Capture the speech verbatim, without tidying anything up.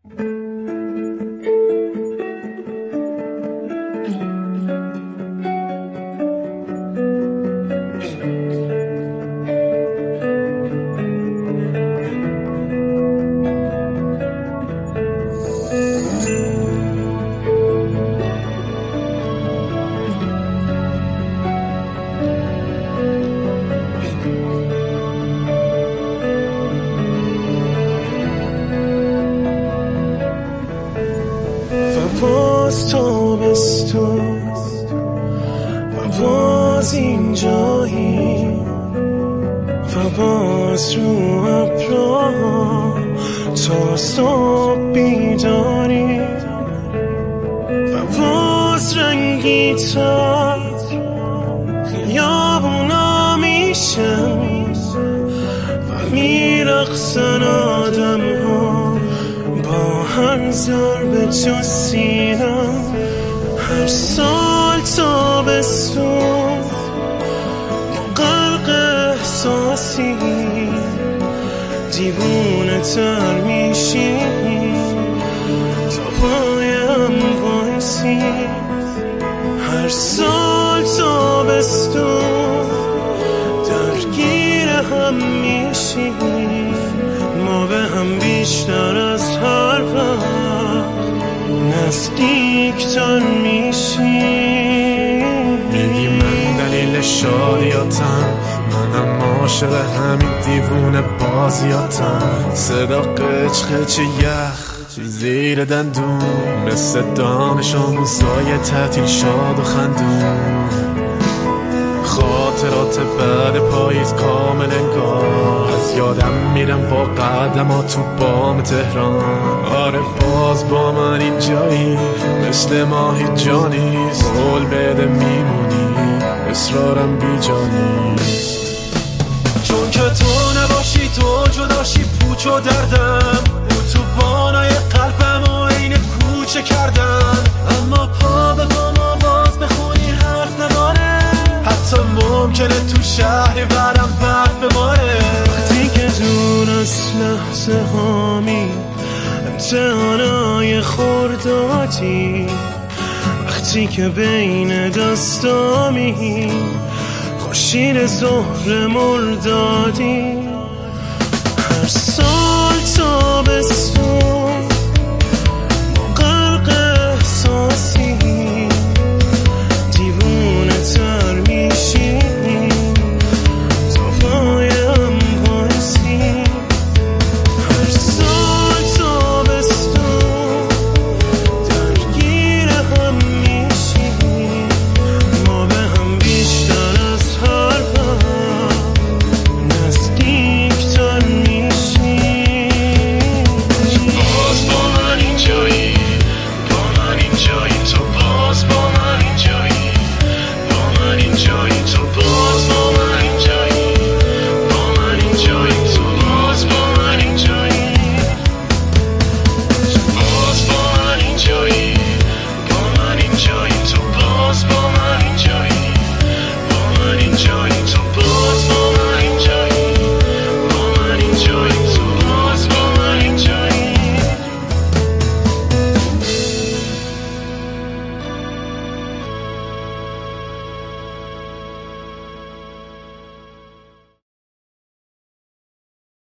باز تابستون و باز اینجایی و باز رو ابرا تا صبح بیداری و باز رنگی تا خیابونا میشن و میرقصن آدم ها با هر ضربه تو سینم. هر سال تابستون غرق احساسی دیوونه تر میشی تا پایم وایسی. هر سال تابستون درگیر هم میشی ما به هم بیشتر از هر وقت نزدیکتر میشی. میگی من دلیل شادیاتم، منم عاشق همین دیوونه بازیاتم. صدا قچ قچ یخ زیر دندون مثل دانش آموزای تعطیل شاد و خندون. خاطرات بعد پاییز کامل انگار از یادم میرم با قدمات تو بام تهران. آره باز با من اینجایی مثل ماهی جانیست. قول بده میمونی اصرارم بی جانیست. چون که تو نباشی تو جداشی پوچ و دردم او تو بانای قلبم و این کوچه کردن. اما پا به پام آواز بخونی حرف نداره حتی ممکنه تو شهری برم برف بباره. وقتی که دور از لحظه هامی امتحانای خوردادی وقتی که بین دستامی خورشید ظهر مردادی. هر سال تابستون